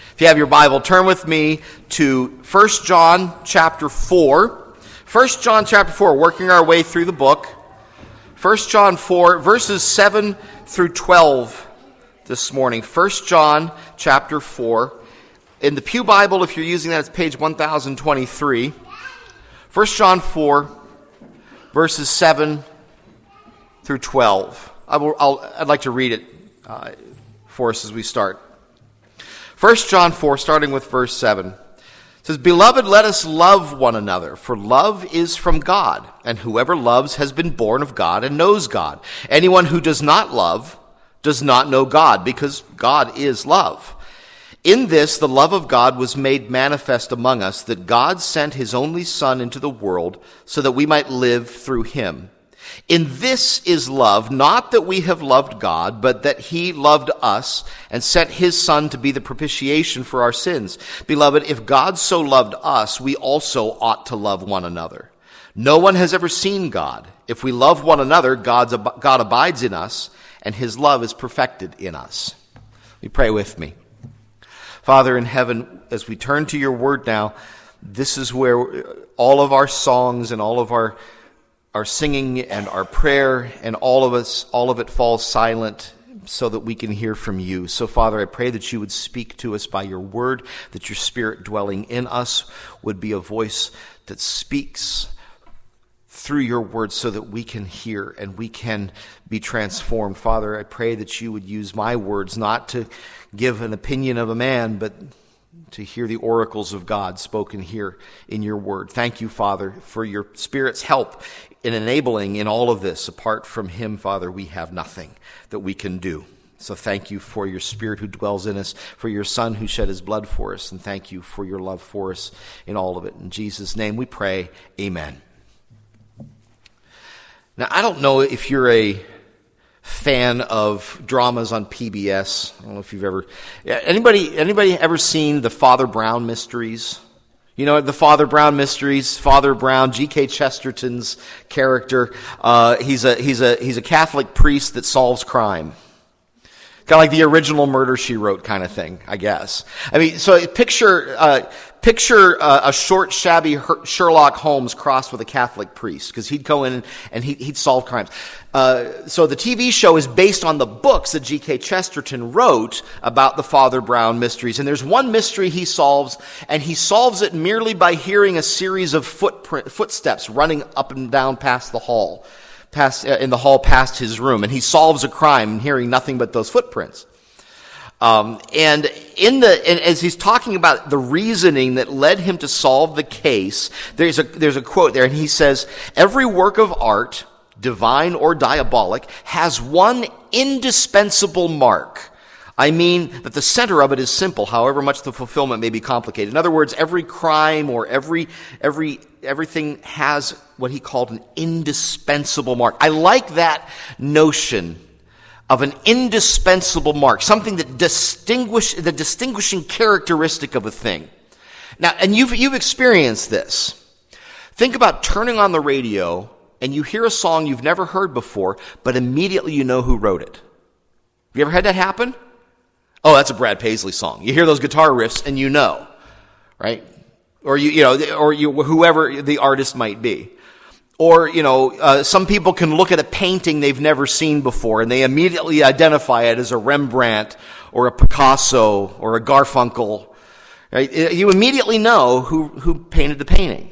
If you have your Bible, turn with me to 1 John chapter 4. 1 John chapter 4, working our way through the book. 1 John 4, verses 7 through 12 this morning. 1 John chapter 4. In the Pew Bible, if you're using that, it's page 1023. 1 John 4, verses 7 through 12. I'd like to read it for us as we start. 1 John 4, starting with verse 7, says, "Beloved, let us love one another, for love is from God, and whoever loves has been born of God and knows God. Anyone who does not love does not know God, because God is love. In this, the love of God was made manifest among us, that God sent his only Son into the world so that we might live through him. In this is love, not that we have loved God, but that he loved us and sent his Son to be the propitiation for our sins. Beloved, if God so loved us, we also ought to love one another. No one has ever seen God. If we love one another, God abides in us, and his love is perfected in us." You pray with me. Father in heaven, as we turn to your word now, this is where all of our songs and all of our singing and our prayer and all of it falls silent so that we can hear from you. So Father, I pray that you would speak to us by your word, that your Spirit dwelling in us would be a voice that speaks through your word so that we can hear and we can be transformed. Father, I pray that you would use my words not to give an opinion of a man, but to hear the oracles of God spoken here in your word. Thank you, Father, for your Spirit's help in enabling in all of this. Apart from him, Father, we have nothing that we can do. So thank you for your Spirit who dwells in us, for your Son who shed his blood for us, and thank you for your love for us in all of it. In Jesus' name we pray, amen. Now, I don't know if you're a fan of dramas on PBS. I don't know if you've ever... Anybody ever seen the Father Brown mysteries? You know, the Father Brown mysteries, Father Brown, G.K. Chesterton's character, he's a Catholic priest that solves crime. Kind of like the original Murder, She Wrote kind of thing, I guess. I mean, so picture a short, shabby Sherlock Holmes crossed with a Catholic priest, because he'd go in and he'd solve crimes. So the TV show is based on the books that G.K. Chesterton wrote about the Father Brown mysteries. And there's one mystery he solves, and he solves it merely by hearing a series of footsteps running up and down past the hall. In the hall past his room, and he solves a crime hearing nothing but those footprints. And as he's talking about the reasoning that led him to solve the case, there's a quote there, and he says, "Every work of art, divine or diabolic, has one indispensable mark. I mean that the center of it is simple, however much the fulfillment may be complicated." In other words, every crime or everything has what he called an indispensable mark. I like that notion of an indispensable mark, something that the distinguishing characteristic of a thing. Now, and you've experienced this. Think about turning on the radio and you hear a song you've never heard before, but immediately you know who wrote it. Have you ever had that happen? Oh, that's a Brad Paisley song. You hear those guitar riffs and you know, right? Or whoever the artist might be. Or, some people can look at a painting they've never seen before and they immediately identify it as a Rembrandt or a Picasso or a Garfunkel. Right? You immediately know who painted the painting.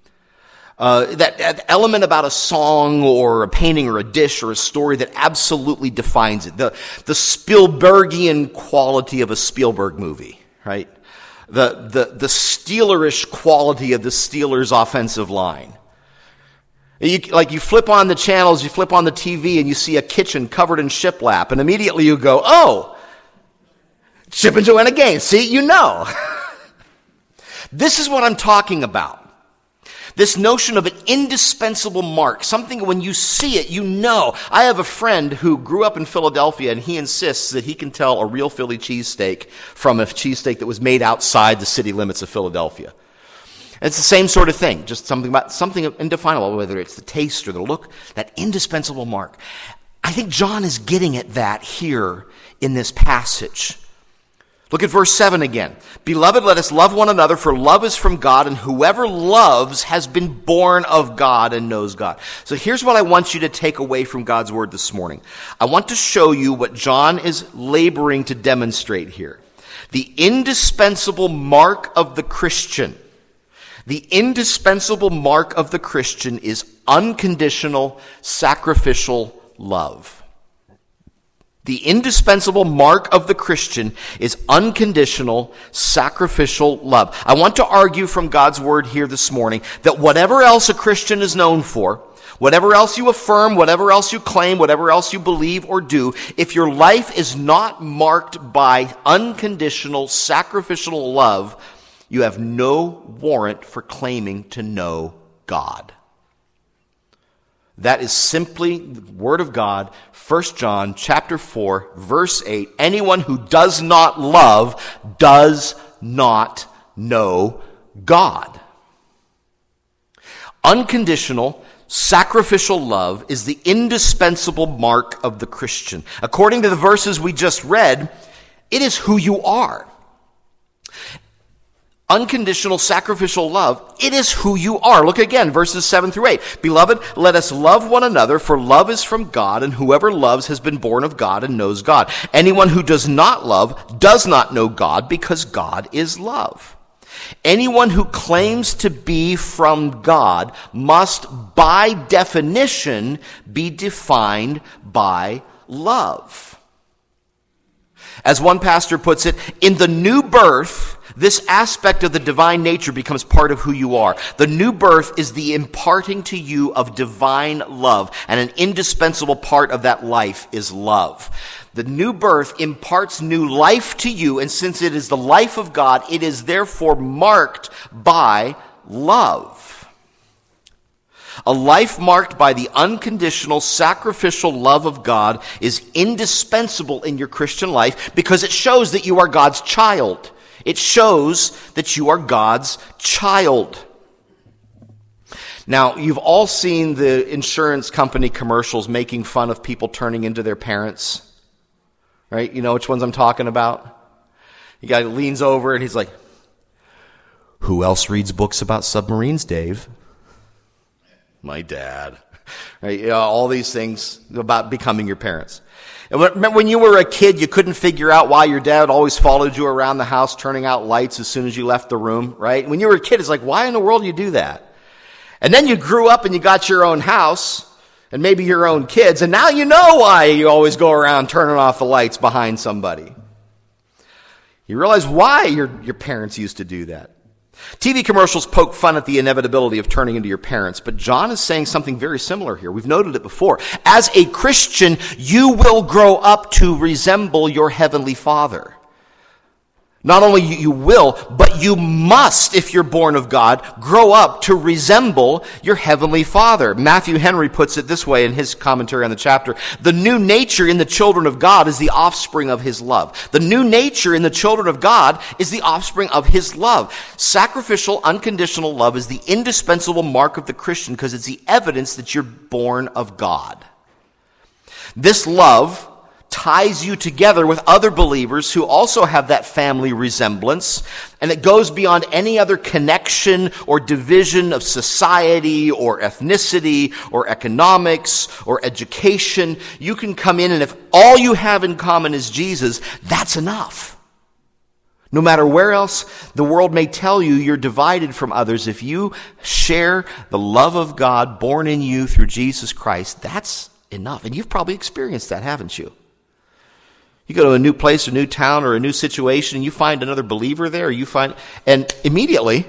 That element about a song or a painting or a dish or a story that absolutely defines it. The Spielbergian quality of a Spielberg movie, right? The Steelerish quality of the Steelers' offensive line. You flip on the channels, you flip on the TV, and you see a kitchen covered in shiplap, and immediately you go, "Oh, Chip and Joanna Gaines." See, you know. This is what I'm talking about. This notion of an indispensable mark, something when you see it, you know. I have a friend who grew up in Philadelphia, and he insists that he can tell a real Philly cheesesteak from a cheesesteak that was made outside the city limits of Philadelphia. It's the same sort of thing, just something indefinable, whether it's the taste or the look, that indispensable mark. I think John is getting at that here in this passage. Look at verse 7 again. Beloved, let us love one another, for love is from God, and whoever loves has been born of God and knows God. So here's what I want you to take away from God's word this morning. I want to show you what John is laboring to demonstrate here. The indispensable mark of the Christian. The indispensable mark of the Christian is unconditional, sacrificial love. The indispensable mark of the Christian is unconditional, sacrificial love. I want to argue from God's word here this morning that whatever else a Christian is known for, whatever else you affirm, whatever else you claim, whatever else you believe or do, if your life is not marked by unconditional, sacrificial love, you have no warrant for claiming to know God. That is simply the word of God, 1 John chapter 4, verse 8. Anyone who does not love does not know God. Unconditional, sacrificial love is the indispensable mark of the Christian. According to the verses we just read, it is who you are. Unconditional, sacrificial love, it is who you are. Look again, verses 7 through 8. Beloved, let us love one another, for love is from God, and whoever loves has been born of God and knows God. Anyone who does not love does not know God, because God is love. Anyone who claims to be from God must, by definition, be defined by love. As one pastor puts it, in the new birth, this aspect of the divine nature becomes part of who you are. The new birth is the imparting to you of divine love, and an indispensable part of that life is love. The new birth imparts new life to you, and since it is the life of God, it is therefore marked by love. A life marked by the unconditional, sacrificial love of God is indispensable in your Christian life because it shows that you are God's child. It shows that you are God's child. Now, you've all seen the insurance company commercials making fun of people turning into their parents. Right? You know which ones I'm talking about? The guy leans over and he's like, "Who else reads books about submarines, Dave?" "My dad." Right? You know, all these things about becoming your parents. And when you were a kid, you couldn't figure out why your dad always followed you around the house, turning out lights as soon as you left the room, right? When you were a kid, it's like, why in the world do you do that? And then you grew up and you got your own house, and maybe your own kids, and now you know why you always go around turning off the lights behind somebody. You realize why your parents used to do that. TV commercials poke fun at the inevitability of turning into your parents, but John is saying something very similar here. We've noted it before. As a Christian, you will grow up to resemble your heavenly Father. Not only you will, but you must, if you're born of God, grow up to resemble your heavenly Father. Matthew Henry puts it this way in his commentary on the chapter. The new nature in the children of God is the offspring of His love. The new nature in the children of God is the offspring of His love. Sacrificial, unconditional love is the indispensable mark of the Christian because it's the evidence that you're born of God. This love ties you together with other believers who also have that family resemblance, and it goes beyond any other connection or division of society or ethnicity or economics or education. You can come in, and if all you have in common is Jesus, that's enough. No matter where else the world may tell you you're divided from others, if you share the love of God born in you through Jesus Christ, that's enough. And you've probably experienced that, haven't you? You go to a new place, a new town, or a new situation, and you find another believer there, and immediately,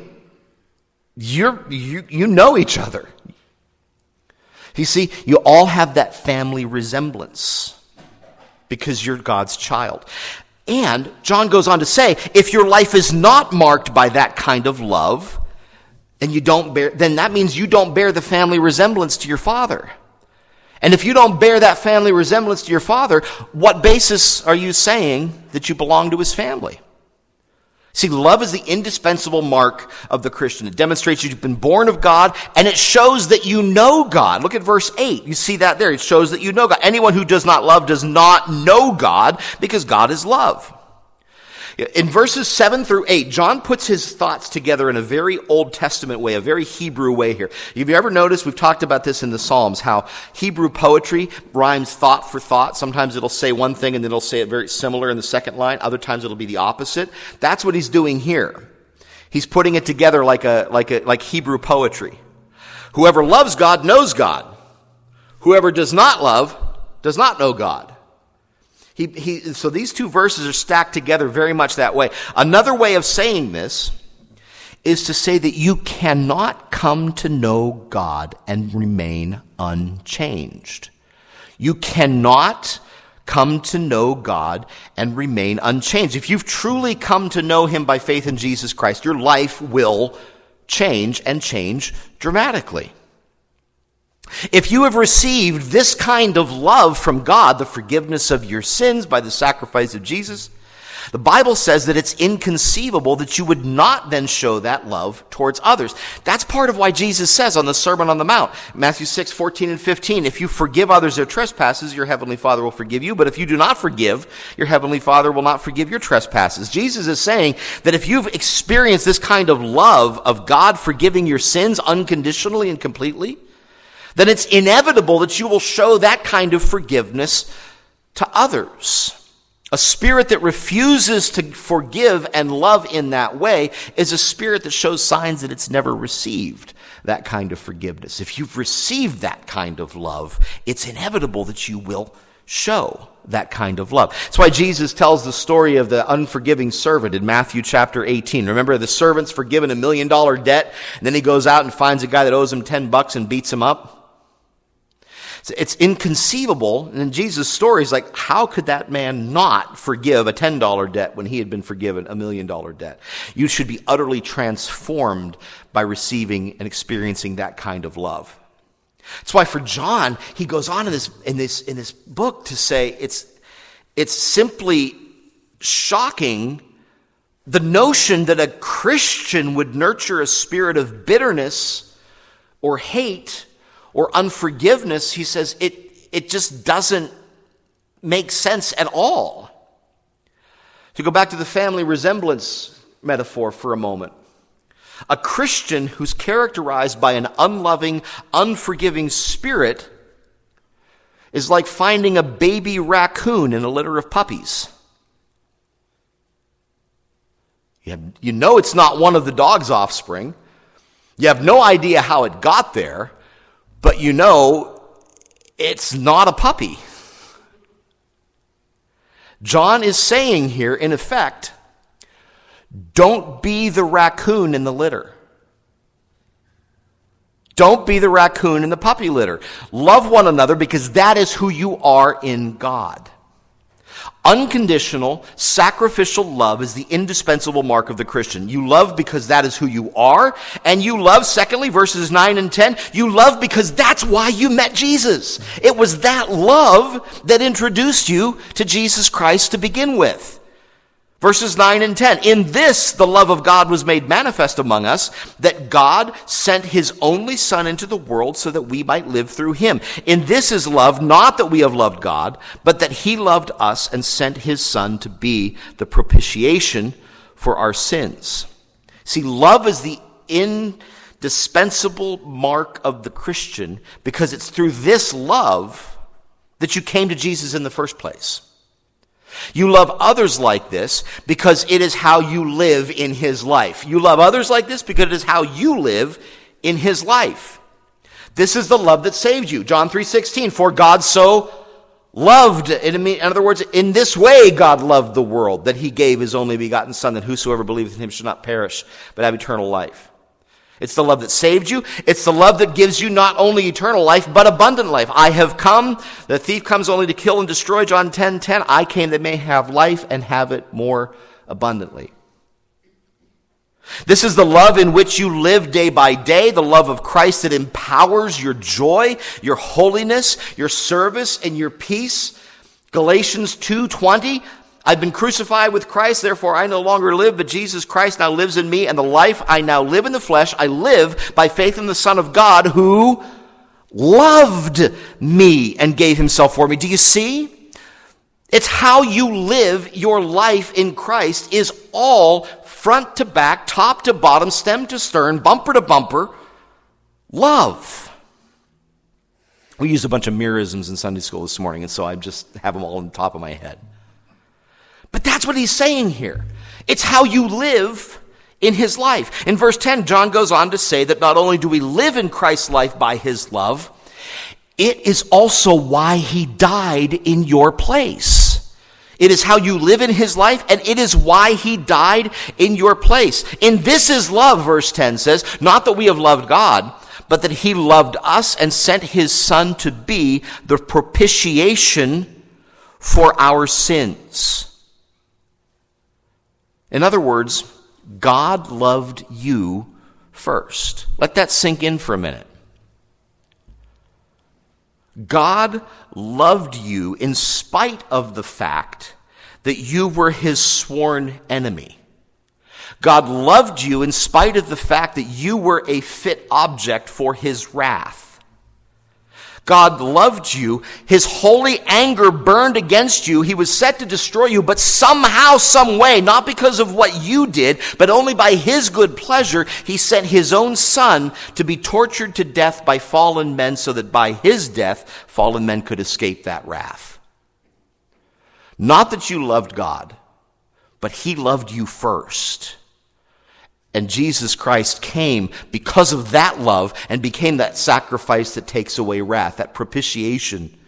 you know each other. You see, you all have that family resemblance because you're God's child. And John goes on to say, if your life is not marked by that kind of love, then that means you don't bear the family resemblance to your Father. And if you don't bear that family resemblance to your Father, what basis are you saying that you belong to His family? See, love is the indispensable mark of the Christian. It demonstrates you've been born of God, and it shows that you know God. Look at verse 8. You see that there. It shows that you know God. Anyone who does not love does not know God, because God is love. In verses 7 through 8, John puts his thoughts together in a very Old Testament way, a very Hebrew way here. Have you ever noticed, we've talked about this in the Psalms, how Hebrew poetry rhymes thought for thought. Sometimes it'll say one thing and then it'll say it very similar in the second line. Other times it'll be the opposite. That's what he's doing here. He's putting it together like Hebrew poetry. Whoever loves God knows God. Whoever does not love does not know God. So these two verses are stacked together very much that way. Another way of saying this is to say that you cannot come to know God and remain unchanged. You cannot come to know God and remain unchanged. If you've truly come to know him by faith in Jesus Christ, your life will change and change dramatically. If you have received this kind of love from God, the forgiveness of your sins by the sacrifice of Jesus, the Bible says that it's inconceivable that you would not then show that love towards others. That's part of why Jesus says on the Sermon on the Mount, Matthew 6, 14 and 15, if you forgive others their trespasses, your heavenly Father will forgive you. But if you do not forgive, your heavenly Father will not forgive your trespasses. Jesus is saying that if you've experienced this kind of love of God forgiving your sins unconditionally and completely, then it's inevitable that you will show that kind of forgiveness to others. A spirit that refuses to forgive and love in that way is a spirit that shows signs that it's never received that kind of forgiveness. If you've received that kind of love, it's inevitable that you will show that kind of love. That's why Jesus tells the story of the unforgiving servant in Matthew chapter 18. Remember, the servant's forgiven $1 million debt, and then he goes out and finds a guy that owes him $10 and beats him up. It's inconceivable. And in Jesus' story, it's like, how could that man not forgive a $10 debt when he had been forgiven $1 million debt? You should be utterly transformed by receiving and experiencing that kind of love. That's why for John, he goes on in this book to say it's simply shocking the notion that a Christian would nurture a spirit of bitterness or hate or unforgiveness. He says it just doesn't make sense at all. To go back to the family resemblance metaphor for a moment. A Christian who's characterized by an unloving, unforgiving spirit is like finding a baby raccoon in a litter of puppies. You know it's not one of the dog's offspring. You have no idea how it got there. But you know, it's not a puppy. John is saying here, in effect, don't be the raccoon in the litter. Don't be the raccoon in the puppy litter. Love one another because that is who you are in God. Unconditional, sacrificial love is the indispensable mark of the Christian. You love because that is who you are, and you love, secondly, verses 9 and 10, you love because that's why you met Jesus. It was that love that introduced you to Jesus Christ to begin with. Verses 9 and 10, in this the love of God was made manifest among us, that God sent his only Son into the world so that we might live through him. In this is love, not that we have loved God, but that he loved us and sent his Son to be the propitiation for our sins. See, love is the indispensable mark of the Christian because it's through this love that you came to Jesus in the first place. You love others like this because it is how you live in his life. You love others like this because it is how you live in his life. This is the love that saved you. John 3:16, for God so loved. In other words, in this way God loved the world, that he gave his only begotten Son, that whosoever believeth in him should not perish, but have eternal life. It's the love that saved you. It's the love that gives you not only eternal life, but abundant life. I have come, the thief comes only to kill and destroy, John 10:10. I came that may have life and have it more abundantly. This is the love in which you live day by day, the love of Christ that empowers your joy, your holiness, your service, and your peace. Galatians 2:20. I've been crucified with Christ, therefore I no longer live, but Jesus Christ now lives in me, and the life I now live in the flesh, I live by faith in the Son of God who loved me and gave himself for me. Do you see? It's how you live your life in Christ is all front to back, top to bottom, stem to stern, bumper to bumper, love. We used a bunch of mirrorisms in Sunday school this morning, and so I just have them all on the top of my head. But that's what he's saying here. It's how you live in his life. In verse 10, John goes on to say that not only do we live in Christ's life by his love, it is also why he died in your place. It is how you live in his life, and it is why he died in your place. In this is love, verse 10 says, not that we have loved God, but that he loved us and sent his Son to be the propitiation for our sins. In other words, God loved you first. Let that sink in for a minute. God loved you in spite of the fact that you were his sworn enemy. God loved you in spite of the fact that you were a fit object for his wrath. God loved you. His holy anger burned against you. He was set to destroy you, but somehow, some way, not because of what you did, but only by his good pleasure, he sent his own Son to be tortured to death by fallen men so that by his death, fallen men could escape that wrath. Not that you loved God, but he loved you first. And Jesus Christ came because of that love and became that sacrifice that takes away wrath, that propitiation.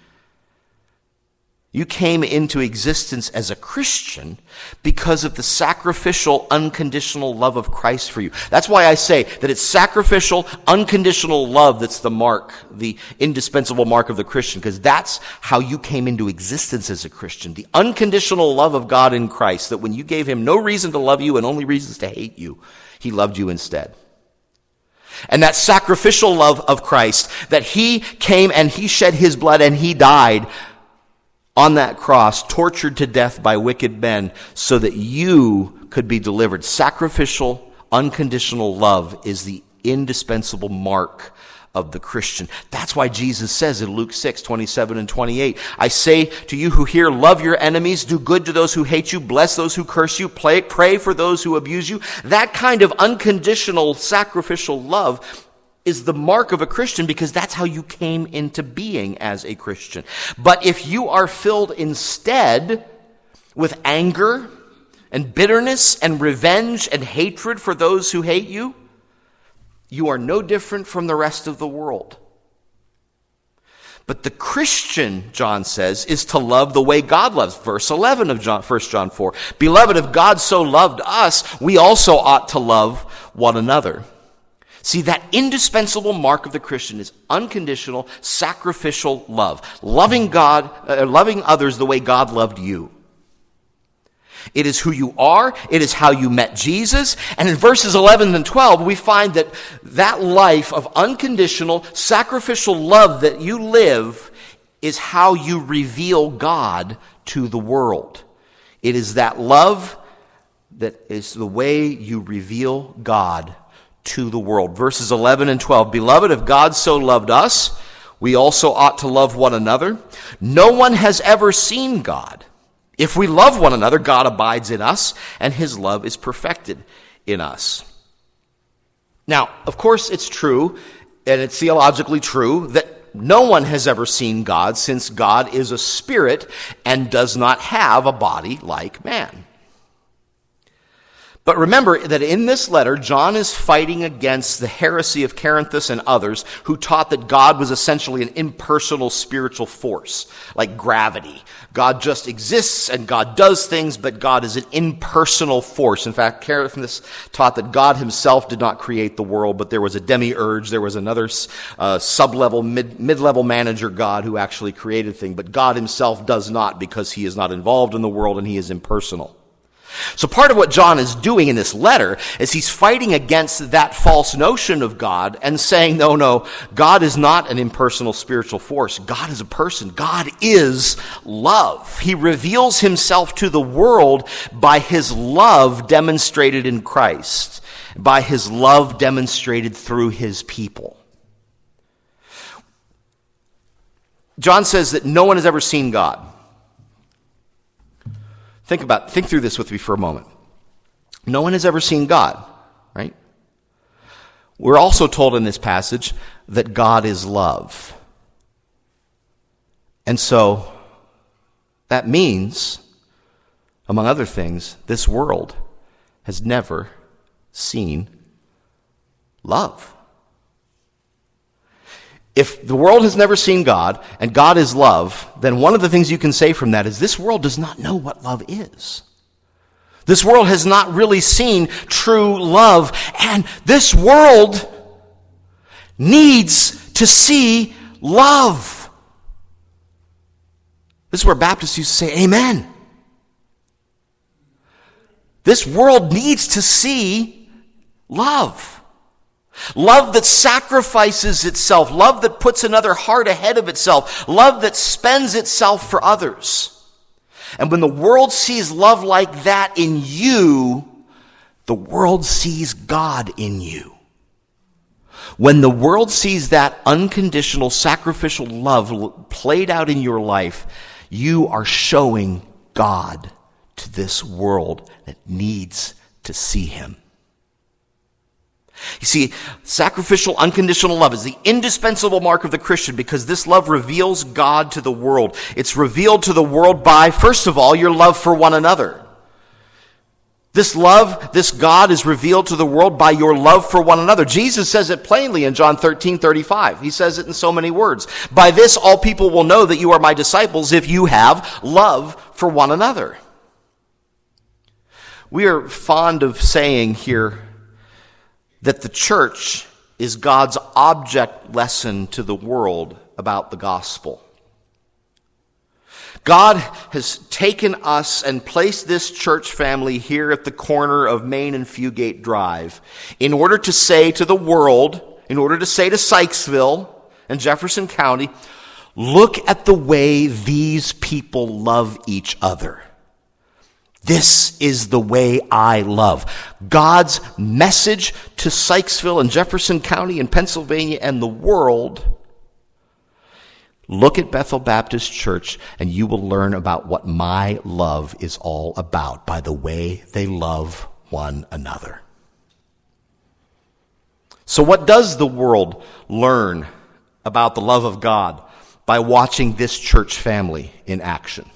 You came into existence as a Christian because of the sacrificial, unconditional love of Christ for you. That's why I say that it's sacrificial, unconditional love that's the mark, the indispensable mark of the Christian, because that's how you came into existence as a Christian. The unconditional love of God in Christ, that when you gave him no reason to love you and only reasons to hate you, he loved you instead. And that sacrificial love of Christ, that he came and he shed his blood and he died on that cross, tortured to death by wicked men, so that you could be delivered. Sacrificial, unconditional love is the indispensable mark of the Christian. That's why Jesus says in Luke 6, 27 and 28, I say to you who hear, love your enemies, do good to those who hate you, bless those who curse you, pray for those who abuse you. That kind of unconditional sacrificial love is the mark of a Christian, because that's how you came into being as a Christian. But if you are filled instead with anger and bitterness and revenge and hatred for those who hate you, you are no different from the rest of the world. But the Christian, John says, is to love the way God loves. Verse 11 of 1 John 4. Beloved, if God so loved us, we also ought to love one another. See, that indispensable mark of the Christian is unconditional, sacrificial love. Loving others the way God loved you. It is who you are. It is how you met Jesus. And in verses 11 and 12, we find that life of unconditional, sacrificial love that you live is how you reveal God to the world. It is that love that is the way you reveal God to the world. Verses 11 and 12, Beloved, if God so loved us, we also ought to love one another. No one has ever seen God. If we love one another, God abides in us, and his love is perfected in us. Now, of course, it's true, and it's theologically true, that no one has ever seen God, since God is a spirit and does not have a body like man. But remember that in this letter, John is fighting against the heresy of Caranthus and others who taught that God was essentially an impersonal spiritual force, like gravity. God just exists and God does things, but God is an impersonal force. In fact, Caranthus taught that God himself did not create the world, but there was a demiurge, there was another sub-level, mid-level manager God who actually created things, but God himself does not, because he is not involved in the world and he is impersonal. So part of what John is doing in this letter is he's fighting against that false notion of God and saying, no, God is not an impersonal spiritual force. God is a person. God is love. He reveals himself to the world by his love demonstrated in Christ, by his love demonstrated through his people. John says that no one has ever seen God. Think through this with me for a moment. No one has ever seen God, right? We're also told in this passage that God is love. And so that means, among other things, this world has never seen love. If the world has never seen God, and God is love, then one of the things you can say from that is this world does not know what love is. This world has not really seen true love, and this world needs to see love. This is where Baptists used to say, amen. This world needs to see love. Love that sacrifices itself. Love that puts another heart ahead of itself. Love that spends itself for others. And when the world sees love like that in you, the world sees God in you. When the world sees that unconditional, sacrificial love played out in your life, you are showing God to this world that needs to see him. You see, sacrificial, unconditional love is the indispensable mark of the Christian because this love reveals God to the world. It's revealed to the world by, first of all, your love for one another. This love, this God is revealed to the world by your love for one another. Jesus says it plainly in John 13:35. He says it in so many words. By this all people will know that you are my disciples if you have love for one another. We are fond of saying here that the church is God's object lesson to the world about the gospel. God has taken us and placed this church family here at the corner of Main and Fugate Drive in order to say to the world, in order to say to Sykesville and Jefferson County, look at the way these people love each other. This is the way I love. God's message to Sykesville and Jefferson County and Pennsylvania and the world. Look at Bethel Baptist Church and you will learn about what my love is all about by the way they love one another. So what does the world learn about the love of God by watching this church family in action?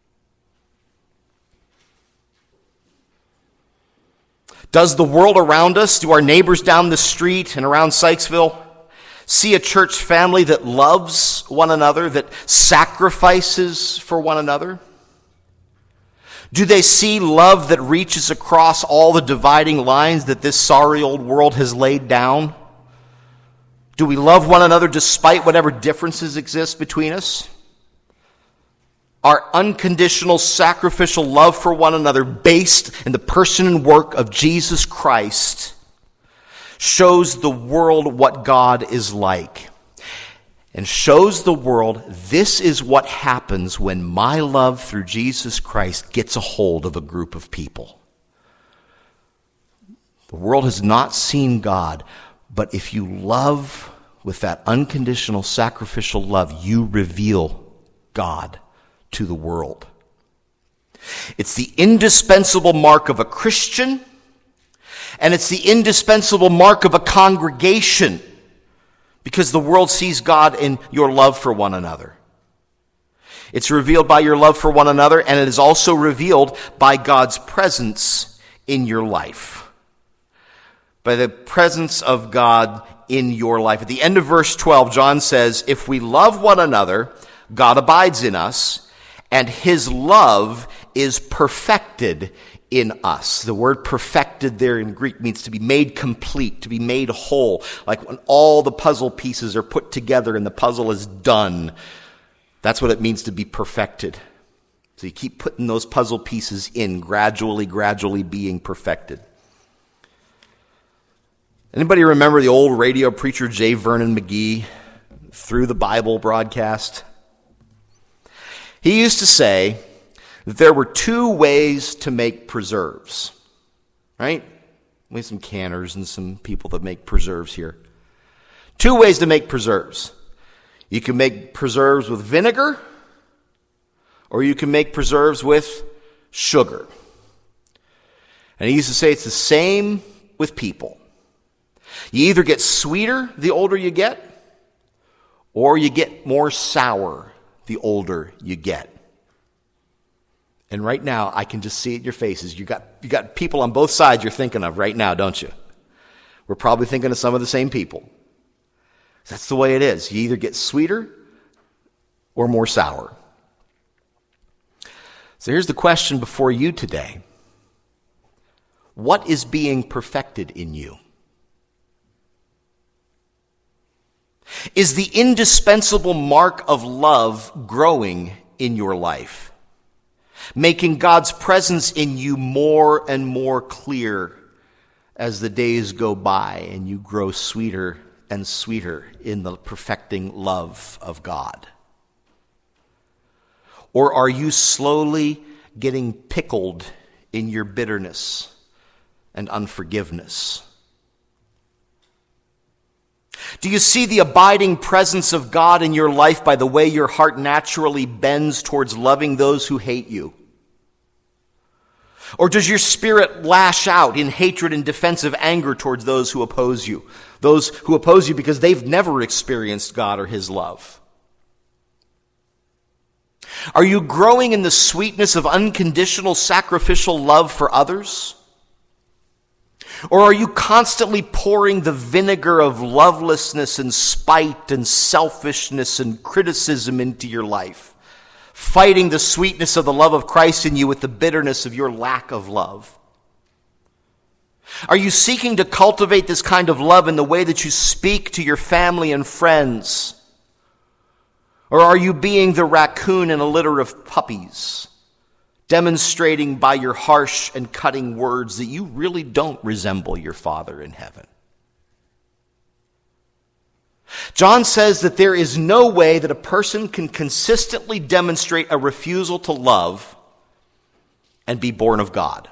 Does the world around us, do our neighbors down the street and around Sykesville, see a church family that loves one another, that sacrifices for one another? Do they see love that reaches across all the dividing lines that this sorry old world has laid down? Do we love one another despite whatever differences exist between us? Our unconditional sacrificial love for one another based in the person and work of Jesus Christ shows the world what God is like and shows the world this is what happens when my love through Jesus Christ gets a hold of a group of people. The world has not seen God, but if you love with that unconditional sacrificial love, you reveal God to the world. It's the indispensable mark of a Christian, and it's the indispensable mark of a congregation, because the world sees God in your love for one another. It's revealed by your love for one another, and it is also revealed by God's presence in your life. By the presence of God in your life. At the end of verse 12, John says, if we love one another, God abides in us, and his love is perfected in us. The word perfected there in Greek means to be made complete, to be made whole. Like when all the puzzle pieces are put together and the puzzle is done. That's what it means to be perfected. So you keep putting those puzzle pieces in, gradually being perfected. Anybody remember the old radio preacher J. Vernon McGee through the Bible broadcast? He used to say that there were two ways to make preserves, right? We have some canners and some people that make preserves here. Two ways to make preserves. You can make preserves with vinegar, or you can make preserves with sugar. And he used to say it's the same with people. You either get sweeter the older you get, or you get more sour the older you get. And right now, I can just see it in your faces. You got people on both sides you're thinking of right now, don't you? We're probably thinking of some of the same people. That's the way it is. You either get sweeter or more sour. So here's the question before you today. What is being perfected in you? Is the indispensable mark of love growing in your life, making God's presence in you more and more clear as the days go by and you grow sweeter and sweeter in the perfecting love of God? Or are you slowly getting pickled in your bitterness and unforgiveness? Do you see the abiding presence of God in your life by the way your heart naturally bends towards loving those who hate you? Or does your spirit lash out in hatred and defensive anger towards those who oppose you? Those who oppose you because they've never experienced God or his love. Are you growing in the sweetness of unconditional sacrificial love for others? Or are you constantly pouring the vinegar of lovelessness and spite and selfishness and criticism into your life, fighting the sweetness of the love of Christ in you with the bitterness of your lack of love? Are you seeking to cultivate this kind of love in the way that you speak to your family and friends? Or are you being the raccoon in a litter of puppies, demonstrating by your harsh and cutting words that you really don't resemble your Father in heaven? John says that there is no way that a person can consistently demonstrate a refusal to love and be born of God.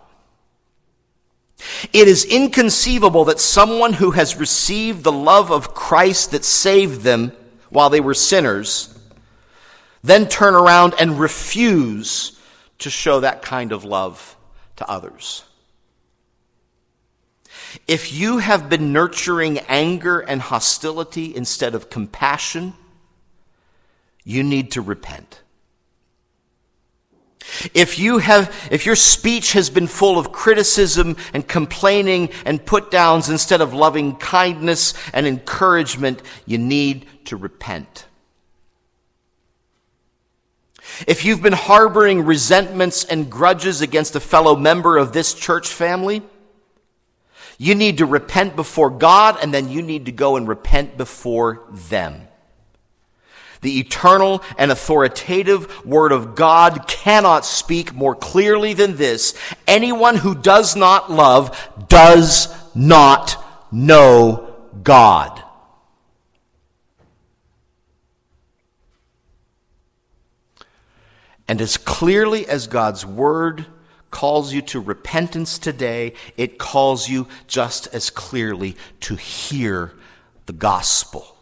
It is inconceivable that someone who has received the love of Christ that saved them while they were sinners then turn around and refuse to show that kind of love to others. If you have been nurturing anger and hostility instead of compassion, you need to repent. If your speech has been full of criticism and complaining and put downs instead of loving kindness and encouragement, you need to repent. If you've been harboring resentments and grudges against a fellow member of this church family, you need to repent before God, and then you need to go and repent before them. The eternal and authoritative Word of God cannot speak more clearly than this. Anyone who does not love does not know God. And as clearly as God's Word calls you to repentance today, it calls you just as clearly to hear the gospel.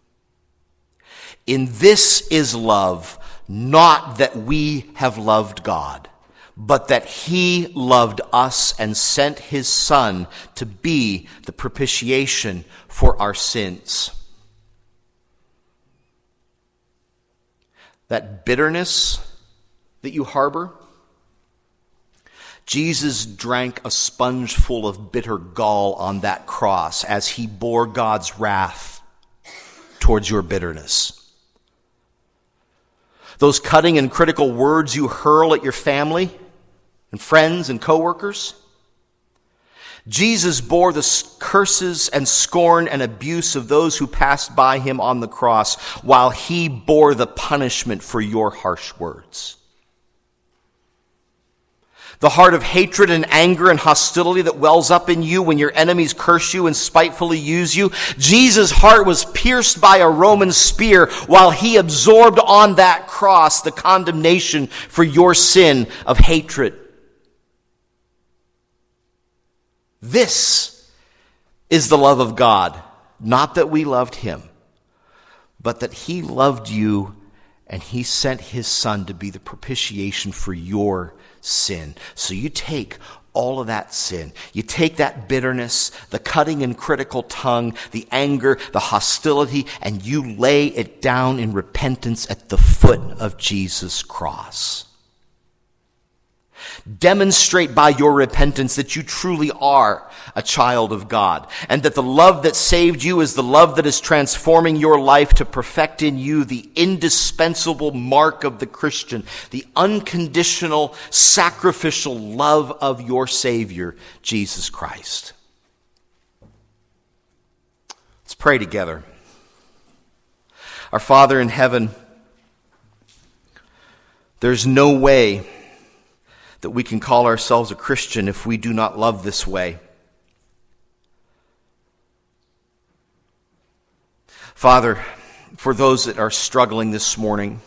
In this is love, not that we have loved God, but that He loved us and sent His Son to be the propitiation for our sins. That bitterness that you harbor, Jesus drank a sponge full of bitter gall on that cross as He bore God's wrath towards your bitterness. Those cutting and critical words you hurl at your family and friends and coworkers, Jesus bore the curses and scorn and abuse of those who passed by Him on the cross while He bore the punishment for your harsh words. The heart of hatred and anger and hostility that wells up in you when your enemies curse you and spitefully use you. Jesus' heart was pierced by a Roman spear while He absorbed on that cross the condemnation for your sin of hatred. This is the love of God. Not that we loved Him, but that He loved you And he sent his Son to be the propitiation for your sin. So you take all of that sin. You take that bitterness, the cutting and critical tongue, the anger, the hostility, and you lay it down in repentance at the foot of Jesus' cross. Demonstrate by your repentance that you truly are a child of God, and that the love that saved you is the love that is transforming your life to perfect in you the indispensable mark of the Christian, the unconditional, sacrificial love of your Savior, Jesus Christ. Let's pray together. Our Father in heaven, there's no way that we can call ourselves a Christian if we do not love this way. Father, for those that are struggling this morning,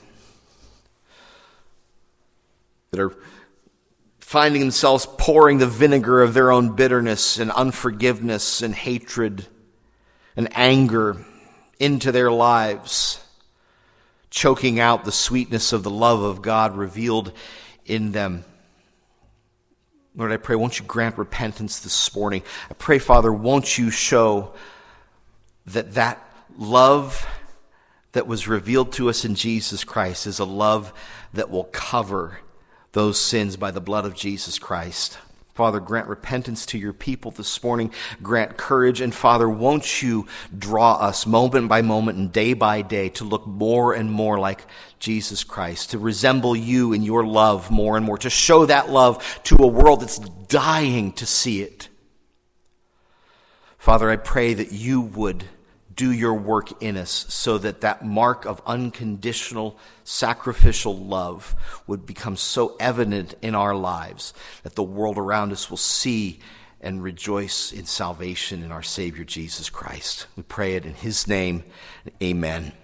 that are finding themselves pouring the vinegar of their own bitterness and unforgiveness and hatred and anger into their lives, choking out the sweetness of the love of God revealed in them, Lord, I pray, won't you grant repentance this morning? I pray, Father, won't you show that love that was revealed to us in Jesus Christ is a love that will cover those sins by the blood of Jesus Christ. Father, grant repentance to your people this morning. Grant courage. And Father, won't you draw us moment by moment and day by day to look more and more like Jesus Christ, to resemble you in your love more and more, to show that love to a world that's dying to see it. Father, I pray that you would do your work in us so that that mark of unconditional, sacrificial love would become so evident in our lives that the world around us will see and rejoice in salvation in our Savior Jesus Christ. We pray it in his name. Amen.